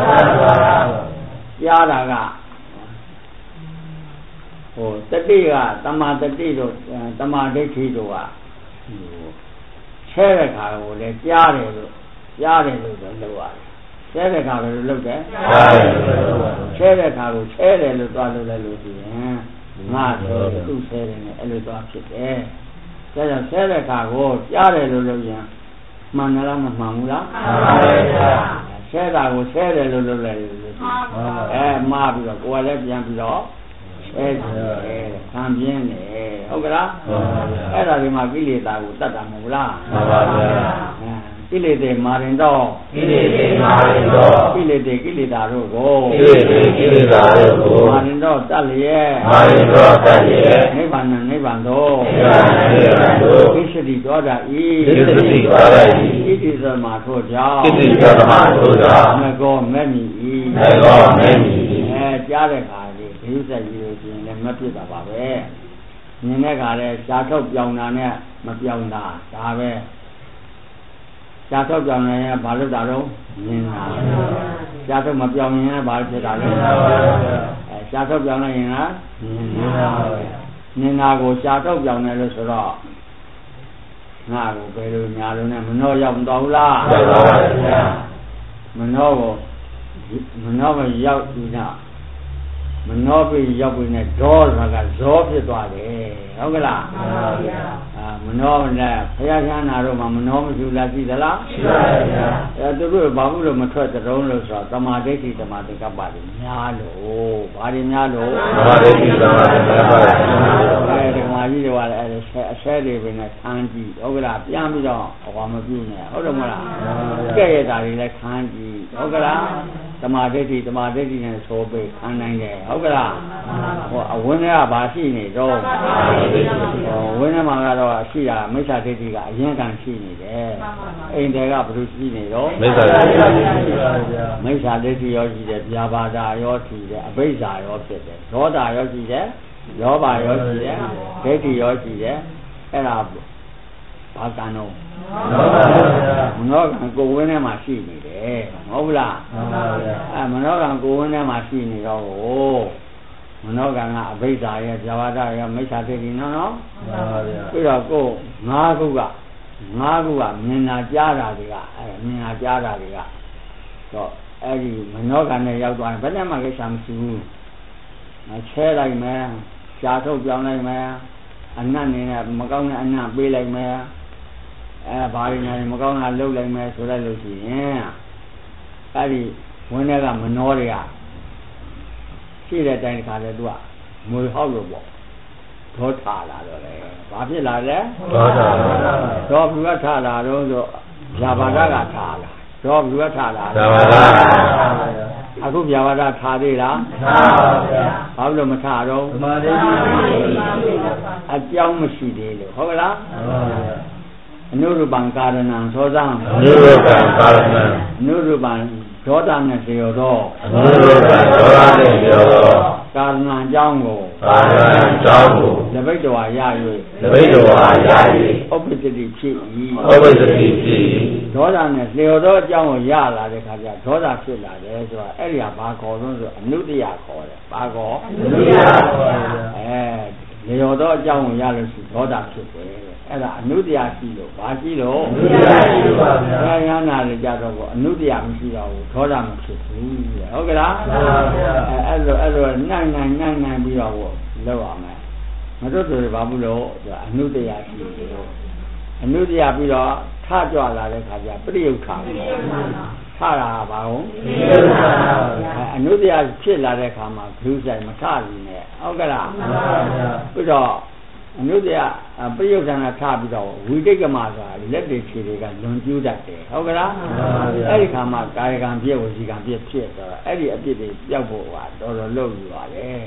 ကြားတာကဟိုတတိကတမာတတိတို့တမာဒိဋ္ဌိတို့ကဆဲတဲ့ခါကိုလည်းကြားတယ်လို့ဆိုလို့ရတယ်ဆဲတဲ့ခါပဲလို့လုပ်တယ်ဆဲတဲ့ခါကိုဆဲတယ်လို့သွားလို့လည်းလို့ရှိရင်ငါဆိုသူ့ဆဲတယ်နဲ့အဲ့လိုသွားဖြစ်တယ်ဒါကြောင့်ဆဲတဲ့ခါကိုကြားတယ်လို့လုပ်ရင်မှန်လားမမှန်ဘူးလားမှန်ပါဗျာဆဲတာကိုဆဲတယ်လို့လုပ်လိုက်လို့မှားပြီးတော့ကိုယ်ကလည်းပြန်ပြီးတော့အဲ့ဒါခံပြင်းတယ်ဟုတ်ကလားအဲ့ဒါဒီမှာကိလေသာကိုတတ်တာမဟုတ်လားမှန်ပါဗျာကိလေသာမာရင်တော့ကိလေသာတို့ကိုမာရင်တော့တတ်လျက်နိဗ္ဗာန်တို့ကိစ္စတိတော်တာဤဣတိသမထို့ကြောင့်မကောမဲ့မီဤကြားတဲ့ခါလေးဒီဥစ္စာကြီးလို့ရှိရင်လည်းမဖြစ်တာပါပဲမြင်တဲ့ခါလဲရှားထုတ်ပြောင်းတာနဲ့မပြောင်းတာဒါပဲရှားထုတ်ပြောင်းနေရင်ဘာလို့တာတော့မြင်တာရှားထုတ်မပြောင်းရင်ဘာဖြစ်တာလဲရှားထုတ်ပြောင်းနေရင်ကမြင်တာကိုရှားထုတ်ပြောင်းနေလို့ဆိုတော့ငါကိုဘယ်လိုညာလို့နဲ့မနှောရောက်မတော်ဘူးလားရောက်ပါပါဗျာမနှောမရောက်ဘူးណាမနှောပြီးရောက်ပြီးနဲ့ဒေါဆိုတာကဇောဖြစ်သွားတယ်ဟုတ်ကလားမှန်ပါဗျာမနှောနဲ့ဘုရားချမ်းသာတော့မှမနှောမရှိလားသိသလားရှိပါဗျာအဲသူတို့ဘာလို့လို့မထွက်တုံးလို့ဆိုတော့တမာဒိဋ္ဌိတမာသင်္ကပ္ပတွေများလို့ဘာတွေများလို့တမာဒိဋ္ဌိတမာသင်္ကပ္ပတွေအဲဒီမှာကြီးတွေကလည်းအဆဲတွေပဲနဲ့ခံကြည့်ဟုတ်ကလားပြန်ပြီးတော့ဟောမပြုနဲ့ဟုတ်တယ်မလားကဲ့ရတာတွေလည်းခံကြည့်ဟုတ်ကလားတမာဒိဋ္ဌိနဲ့ဆိုပေးခံနိုင်တယ်ဟုတ်ကလားဟောအဝင်းထဲကဘာရှိနေတော့ဝင်းထဲမှာကတော့ရှိတာမိစ္ဆာဒိဋ္ဌိကအရင်ကရှိနေတယ်အိမ်တွေကဘယ်လိုရှိနေတော့မိစ္ဆာဒိဋ္ဌိရောရှိတယ်ဗျာပါဒာရောရှိတယ်အဘိဇ္ဇာရောဖြစ်တယ်ဒေါသရောရှိတယ်လောဘရောရှိတယ်ဒိဋ္ဌိရောရှိတယ်အဲ့ဒါဘာကံတော့မနောကံကိုယ်ဝင်းထဲမှာရှိနေတယ်မဟုတ်လားမနောကံကိုယ်ဝင်းထဲမှာရှိနေတော့မနောကံကအဘိဇ္ဇာရဲ့ဇာဝတရဲ့မိစ္ဆာဒိဋ္ဌိနော်ပြီးတော့ကိုယ်၅ခုကမြင်တာကြားတာတွေကတော့အဲ့ဒီမနောကံနဲ့ရောက်သွားရင်ဘယ်နဲ့မှကိစ္စမရှိဘူးချဲလိုက်မယ်ရှားထုတ်ပြောင်းလိုက်မယ်အနတ်နေနဲ့မကောင်းတဲ့အနတ်ပေးလိုက်မယ်ဘာရင်းနေမကောင်းတာလုပ်လိုက်မယ်ဆိုလိုက်လို့ရှိရင်အဲ့ဒီဝင်းထဲကမနှောတွေကရှိတဲ့အတိုင်းတစ်ခါလဲသူကမွေဟောက်လို့ပေါ့ဒေါထလာတော့လေဘာဖြစ်လာလဲဒေါဘုရားထလာတော့ဆိုဗျာပါဒကထလာဒေါဘုရားထလာအခုဗျာပါဒထားသေးလားထားပါဗျာဘာလို့မထားတော့သမာဓိအကြောင်းမရှိသေးလို့ဟုတ်ကလားအနုရူပံကာရဏံသောသံအနုရူပံကာရဏံအနုရူပံဒေါသနဲ့လျော်သောအနုရူပံဒေါသနဲ့လျော်သောကာရဏံအကြောင်းကိုလဘိတ္တဝါရ၍ဥပ္ပစ္စတိဖြစ်၏ဒေါသနဲ့လျော်သောအကြောင်းကိုရလာတဲ့ခါကျဒေါသဖြစ်လာတယ်ဆိုတော့အဲ့ဒီဟာဘာခေါ်လို့ဆိုအနုတ္တယခေါ်တယ်ဘာခေါ်အနုတ္တယခေါ်တယ်လျော်သောအကြောင်းကိုရလို့ရှိဒေါသဖြစ်တယ်အဲ့ဒါအနုတ္တယရှိလို့ဘာရှိလို့အနုတ္တယရှိပါဗျာ။ဉာဏ်နာလည်းကြတော့အနုတ္တယမရှိတော့ဘူးဒေါသမဖြစ်ဘူးဟုတ်ကလားမှန်ပါဗျာ။အဲ့လိုနိုင်ပြီးတော့လောက်အောင်မယ်။မတို့ဆိုဘာဘူးလို့အနုတ္တယရှိလို့အနုတ္တယပြီးတော့ထကြွလာတဲ့ခါကျပရိယုခါထတာဘာဟုတ်အနုတ္တယဖြစ်လာတဲ့ခါမှာဘုဆိုင်မထဘူးနဲ့ဟုတ်ကလားမှန်ပါဗျာ။ပြီးတော့အနုတ္တယပရိယုဌာဏထားပြီးတော့ဝိတိတ်ကမဆိုတာလက်တွေခြေတွေကလွန်ကျူးတတ်တယ်ဟုတ်ကလားအဲ့ဒီခါမှာကာယကံပြည့်ဝစီကံပြည့်ဖြစ်တော့အဲ့ဒီအပြစ်တွေပျောက်ဖို့ကတော်တော်လုပ်ယူပါတယ်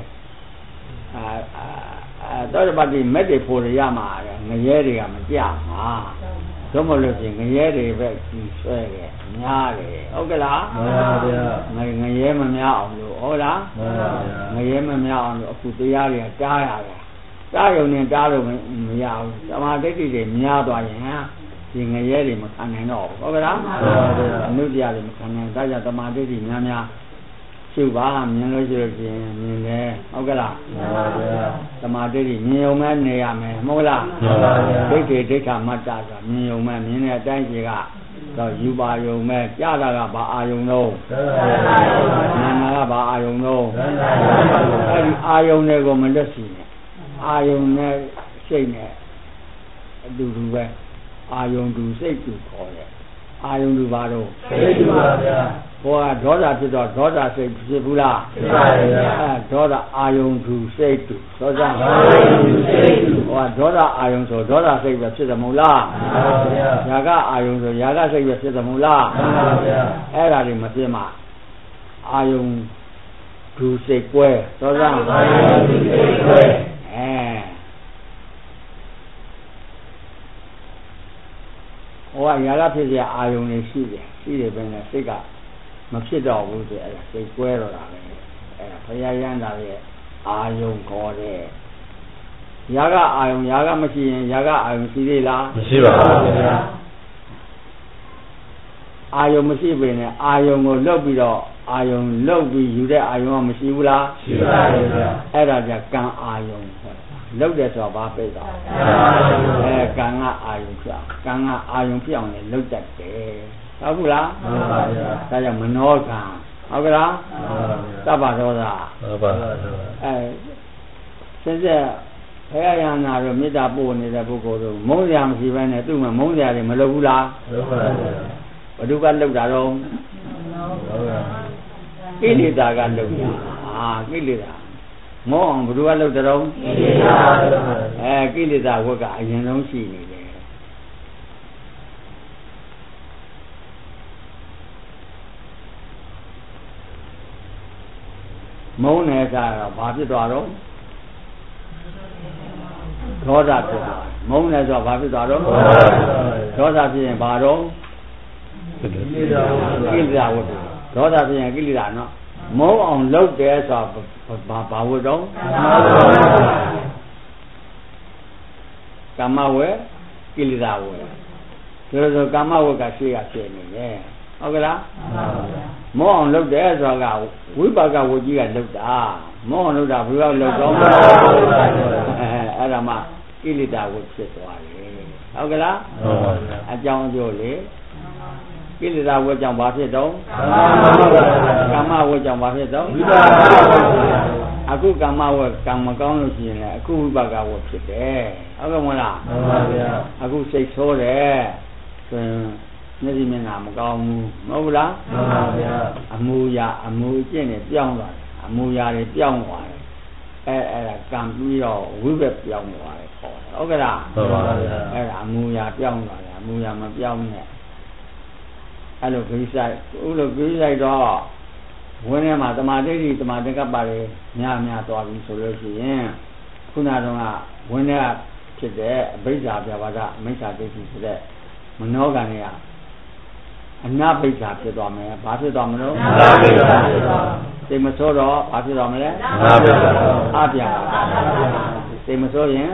တောတပတိမက်တွေဖို့ရရမှာငရဲတွေကမကြမှာသို့မဟုတ်လို့ရှိရင်ငရဲတွေပဲကြီးဆွဲတယ်များတယ်ဟုတ်ကလားမှန်ပါဗျာငရဲမများအောင်လို့ဟုတ်လားမှန်ပါဗျာငရဲမများအောင်လို့အခုတရားတွေကတားရတယ်တားရုံနဲ့တားလို့မရဘူးသမာဓိတွေများသွားရင်ဒီငရဲတွေမခံနိုင်တော့ဘူးဟုတ်ကလားမှန်ပါဗျာအနုတရားတွေမခံနိုင်ဒါကြောင့်သမာဓိတွေများများရှုပါမြင်လို့ရှိရင်မြင်တယ်ဟုတ်ကလားမှန်ပါဗျာသမာဓိတွေမြင်ုံမဲ့နေရမယ်မဟုတ်လားမှန်ပါဗျာဒိဋ္ဌိဒိဋ္ဌမတ္တဆိုတာမြင်ုံမဲ့မြင်တဲ့အတိုင်းကြီးကတော့ယူပါယုံမဲ့ကြားတာကဘာအာယုံတော့နာနာကဘာအာယုံတော့အဲဒီအာယုံတွေကိုမလွတ်စီနဲ့အာယုံနဲ့စိတ်နဲ့အတူတူပဲအာယုံတူစိတ်တူခေါ်တယ်အာယုံတူဘာတော့စိတ်တူပါဗျာဘောကဒေါသဖြစ်တော့ဒေါသစိတ်ဖြစ်ဘူးလားဖြစ်ပါဗျာအဲဒေါသအာယုံတူစိတ်တူသောကြအာယုံတူစိတ်တူဟောဒေါသအာယုံဆိုဒေါသစိတ်ပဲဖြစ်တယ်မဟုတ်လားမှန်ပါဗျာຢာကအာယုံဆိုຢာကစိတ်ပဲဖြစ်တယ်မဟုတ်လားမှန်ပါဗျာအဲ့ဒါတွေမဖြစ်မှအာယုံတူစိတ်ကွဲသောကြအာယုံတူစိတ်ကွဲဟောຢာကဖြစ်เสียအာယုံတွေရှိတယ်ပဲနဲ့စိတ်ကမဖြစ်တော့ဘူးဆိုအဲ့ဒါစိတ်ကွဲတော့တာပဲအဲ့ဒါဘုရားရမ်းတာရဲ့အာယုံခေါ်တယ်ຢာကအာယုံຢာကမရှိရင်ຢာကအာယုံရှိသေးလားမရှိပါဘူးဗျာအာယုံမရှိပေနဲ့အာယုံကိုလှုပ်ပြီးတော့အာယုံလှုပ်ပြီးယူတဲ့အာယုံကမရှိဘူးလားရှိပါတယ်ဗျာအဲ့ဒါကြကံအာယုံလှုပ်တယ်ဆိုတာဘာပိတ်တာကံကအာယုံဖြစ်ကံကအာယုံဖြစ်အောင်လည်းလှုပ်တတ်တယ်ဟုတ်ဘူးလားမှန်ပါဗျာဒါကြောင့်မနောကံဟုတ်ကလားမှန်ပါဗျာသဗ္ဗဒေါသမှန်ပါဗျာစဉ်ဆက်ဘုရားရဟန္တာတို့မေတ္တာပို့နေတဲ့ပုဂ္ဂိုလ်တို့မုန်းစရာမရှိဘဲနဲ့သူ့မှာမုန်းစရာတွေမလုပ်ဘူးလားလုပ်ပါဗျာဘုဒ္ဓကလှုပ်တာတော့ကိလေသာကလှုပ်တာကိလေသာမောအောင်ဘုဒ္ဓကလှုပ်တဲ့တော့ကိလေသာကိလေသာဝတ်ကအရင်ဆုံးရှိနေတယ်မုန်းနေကြတော့ဘာဖြစ်သွားတော့ဒေါသဖြစ်သွားမုန်းနေဆိုဘာဖြစ်သွားတော့ဒေါသဖြစ်ရင်ဘာတော့ကိလေသာဝတ်ဒေါသဖြစ်ရင်ကိလေသာနော်မုန်းအောင်လုပ်တယ်ဆိုဘာဝတ်တော့ကာမဝေကိလေသာဝေဒါဆိုကာမဝေကရှိရဖြစ်နေတယ်ဟုတ်ကလားမောအောင်လုပ်တယ်ဆိုတာကဝိပါကဝကြီးကလုပ်တာမောအောင်လုပ်တာဘယ်လိုလုပ်တော့အဲ့ဒါမှကိလေသာဝဖြစ်သွားတယ်ဟုတ်ကလားအကြောင်းအကျိုးလေကိလေသာဝကြောင့်ဘာဖြစ်တော့ကာမဝကြောင့်ဘာဖြစ်တော့အခုကာမဝကံမကောင်းလို့ရှိရင်လည်းအခုဝိပါကဝဖြစ်တယ်ဟုတ်ကဲ့မလားမှန်ပါဗျာအခုစိတ်ဆိုးတယ်ဆိုရင်မျက်စိမျက်နှာမကောင်းဘူးမဟုတ်ဘူးလားမှန်ပါဗျာအမူအရာအမူအကျင့်တွေပြောင်းသွားတယ်အမူအရာတွေပြောင်းသွားတယ်အဲ့ဒါကံပြီးတော့ဝိဘက်ပြောင်းသွားတယ်ခေါ်တယ်ဟုတ်ကဲ့လားမှန်ပါဗျာအဲ့ဒါအမူအရာပြောင်းသွားတယ်အမူအရာမပြောင်းနဲ့အဲ့လိုကိစ္စဥလိုကိစ္စတော့ဝင်းထဲမှာတမာတိတိတမာတကပ်ပါလေများသွားပြီဆိုလို့ရှိရင်ခုနကတော့ဝင်းထဲဖြစ်တဲ့အဘိဓါပြဘာဒမိစ္ဆာဒိဋ္ဌိဆိုတဲ့မနောကံတွေကအနာပိဋ္ဌာဖြစ်သွားမယ်ဘာဖြစ်သွားမလို့အနာပိဋ္ဌာဖြစ်သွားစိတ်မဆိုးတော့ဘာဖြစ်သွားမလဲအနာပိဋ္ဌာအပြာစိတ်မဆိုးရင်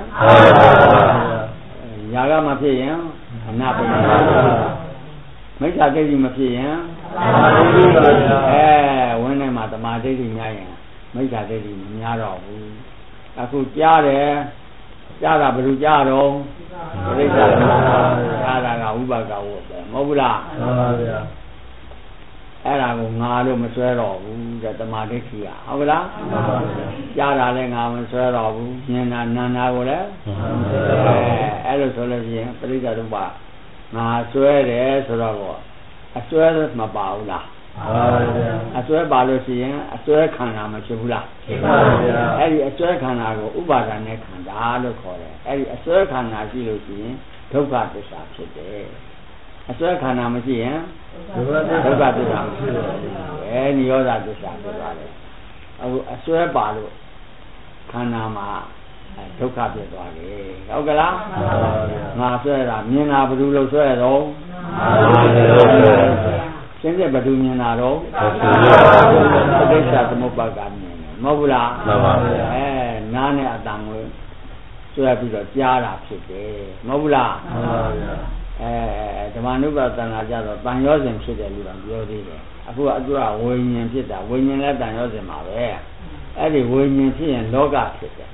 ຢာကမဖြစ်ရင်အနာပိဋ္ဌာမိစ္ဆာဒိဋ္ဌိမဖြစ်ရင်ဝင်းထဲမှာတမာဒိဋ္ဌိများရင်မိစ္ဆာဒိဋ္ဌိမများတော့ဘူးအခုကြားတယ်ကြားတာဘယ်လိုကြားတော့ပြိဿာကြားတာကဝိပါကဝတ်ပဲမဟုတ်ဘူးလားမှန်ပါဗျာအဲ့ဒါကိုငါလို့မဆွဲတော့ဘူးတဲ့တမာဒိဋ္ဌိကဟုတ်ကလားမှန်ပါဗျာကြားတာလည်းငါမဆွဲတော့ဘူးဉာဏ်နာနာနာကိုလည်းအဲ့လိုဆိုလို့ရှိရင်ပြိဿာတို့ကငါဆွဲတယ်ဆိုတော့အဆွဲမပါဘူးလားမှန်ပါဗျာအဆွဲပါလို့ရှိရင်အဆွဲခန္ဓာမဖြစ်ဘူးလားဖြစ်ပါဗျာအဲ့ဒီအဆွဲခန္ဓာကိုဥပါဒณะခန္ဓာလို့ခေါ်တယ်အဲ့ဒီအဆွဲခန္ဓာရှိလို့ရှိရင်ဒုက္ခသစ္စာဖြစ်တယ်အဆွဲခန္ဓာမရှိရင်ဒုက္ခသစ္စာမရှိဘူးနိရောဓသစ္စာဖြစ်သွားတယ်အခုအဆွဲပါလို့ခန္ဓာမှာဒုက္ခဖြစ်သွားတယ်ဟုတ်ကလားငါဆွဲတာမြင်တာဘယ်သူလို့ဆွဲတော့ရှင်းတဲ့ဘယ်သူမြင်တာတော့ပဋိစ္စသမုပ္ပါကမြင်တယ်မဟုတ်ဘူးလားမှန်ပါဗျာနားနဲ့အတန်ကိုဆွဲပြီးတော့ကြားတာဖြစ်တယ်မဟုတ်ဘူးလားမှန်ပါဗျာဓမ္မနုပါဒနာကြတော့တန်ရောစဉ်ဖြစ်တယ်လို့ပြောသေးတယ်အခုကဝိညာဉ်ဖြစ်တာဝိညာဉ်လည်းတန်ရောစဉ်မှာပဲအဲ့ဒီဝိညာဉ်ဖြစ်ရင်လောကဖြစ်တယ်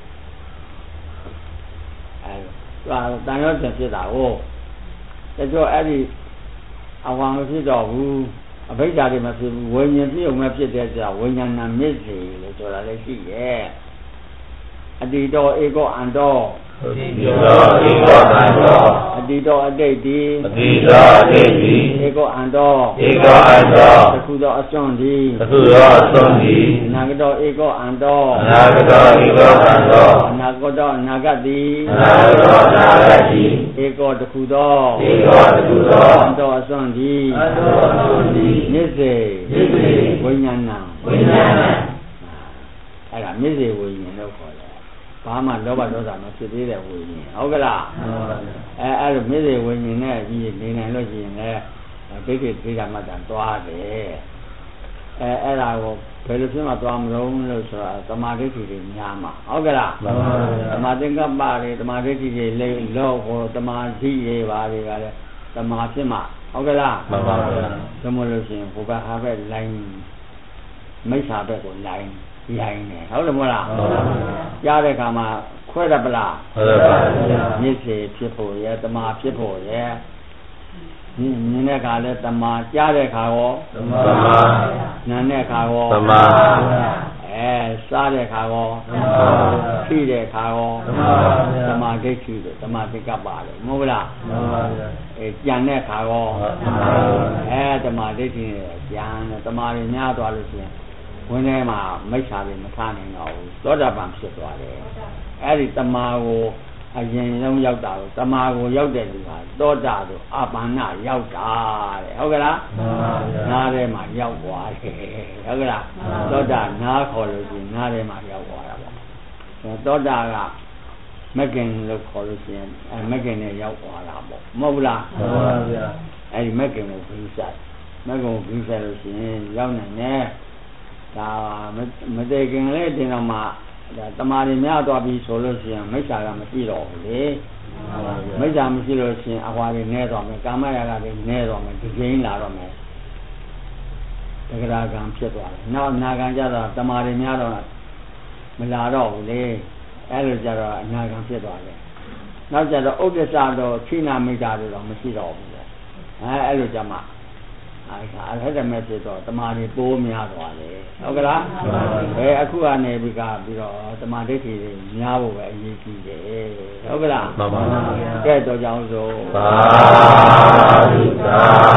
တန်ရောစဉ်ဖြစ်တာဟုတ်တချို့အဲ့ဒီအဝံမဖြစ်တော့ဘူးအဘိဓါတွေမဖြစ်ဘူးဝိညာဉ်ဖြစ်ုံမဲ့ဖြစ်တဲ့ကြာဝိညာဏမြစ်စီလို့ဆိုတာလည်းရှိရဲ့အတ္တိတောဧကောအန္တောအတ္တိတောဧကောအန္တောအတ္တိတောအတိတ်တိအတ္တိတောအတိတ်တိဧကောအန္တောဧကောအန္တောသကုသောအစွန့်တိသကုသောအစွန့်တိအနာဂတောဧကောအန္တောအနာဂတောဧကောအန္တောအနာဂတောအနာဂတိအနာဂတောအနာဂတိဧကောတခုသောဧကောတခုသောအန္တောအစွန့်တိအန္တောအစွန့်တိမြစ်စေဝိညာဏအဲ့ဒါမြစ်စေဝိညာဉ်လို့ခေါ်တယ်ဘာမှလောဘဒေါသမဖြစ်သေးတဲ့ဝိညာဉ်ဟုတ်ကလားအဲ့လိုမြစ်စေဝိညာဉ်နဲ့ဒီနေနိုင်လို့ရှိရင်လည်းဒိဋ္ဌိသိက္ခာမှတ်တန်သွားတယ်အဲ့ဒါကိုဘယ်လိုဖြစ်မှသွားမလို့လို့ဆိုတာသမာဓိဋ္ဌိတွေများမှာဟုတ်ကလားသမာသင်္ကပ္ပတွေသမာဓိဋ္ဌိတွေလေလောဟောသမာဓိတွေပါတွေကလည်းသမာဖြစ်မှာဟုတ်ကလားမှန်ပါဗျာဒါမှမဟုတ်လို့ရှိရင်ဘုရားဟာပဲလိုင်းမိစ္ဆာဘက်ကိုလိုင်းရိုင်းနေဟုတ်တယ်မဟုတ်လားကြားတဲ့အခါမှာခွဲရပလားဟုတ်ပါဘူးမြစ်စေဖြစ်ဖို့ရဲ့တမာဖြစ်ဖို့ရဲ့မြင်တဲ့အခါလဲတမာကြားတဲ့အခါရောတမာနားတဲ့အခါရောတမာစားတဲ့အခါရောတမာဖြီးတဲ့အခါရောတမာဒိဋ္ဌိတွေတမာသင်္ကပ္ပတွေမဟုတ်လားမှန်ပါဗျာကြံတဲ့အခါရောတမာဒိဋ္ဌိတွေကြံတယ်တမာတွေများသွားလို့ရှိရင်ဝင်းထဲမှာမိစ္ဆာတွေမထားနိုင်တော့ဘူးသောတာပန်ဖြစ်သွားတယ်အဲ့ဒီတမာကိုအရင်ဆုံးရောက်တာကိုတမာကိုရောက်တဲ့လူဟာသောတာတို့အပန္နရောက်တာတဲ့ဟုတ်ကလားမှန်ပါဗျာနားထဲမှာရောက်သွားတယ်ဟုတ်ကလားသောတာနားခေါ်လို့ရှိရင်နားထဲမှာရောက်သွားတာပေါ့သောတာကမဂ္ဂင်လို့ခေါ်လို့ရှိရင်မဂ္ဂင်နဲ့ရောက်သွားတာပေါ့မဟုတ်ဘူးလားမှန်ပါဗျာအဲ့ဒီမဂ္ဂင်ကိုဂိဆိုင်မဂ္ဂင်ကိုဂိဆိုင်လို့ရှိရင်ရောက်နိုင်တယ်ဒါမတည်ခင်လေးတင်တော့မှဒါတမာရီများသွားပြီးဆိုလို့ရှိရင်မိစ္ဆာကမရှိတော့ဘူးလေမိစ္ဆာမရှိလို့ရှိရင်အဟွာတွေနဲတော့မယ်ကာမရာဂတွေနဲတော့မယ်ဒီကိန်းလာတော့မယ်တဂရကံဖြစ်သွားတယ်နောက်အနာဂံကျတော့တမာရီများတော့မလာတော့ဘူးလေအဲ့လိုကျတော့အနာဂံဖြစ်သွားတယ်နောက်ကျတော့ဥဒ္ဒစ္စတော့ခိနာမိစ္ဆာတွေတော့မရှိတော့ဘူးလေအဲ့လိုကြမှာအရဟတမေဖြစ်တော့တမာတွေပိုးများသွားတယ်ဟုတ်ကလားအခုကနေပြီးတော့တမာဒိဋ္ဌိတွေများဖို့ပဲအရေးကြီးတယ်ဟုတ်ကလားမှန်ပါဗျာကဲတော့ကြောင်းဆိုသာဓုသာ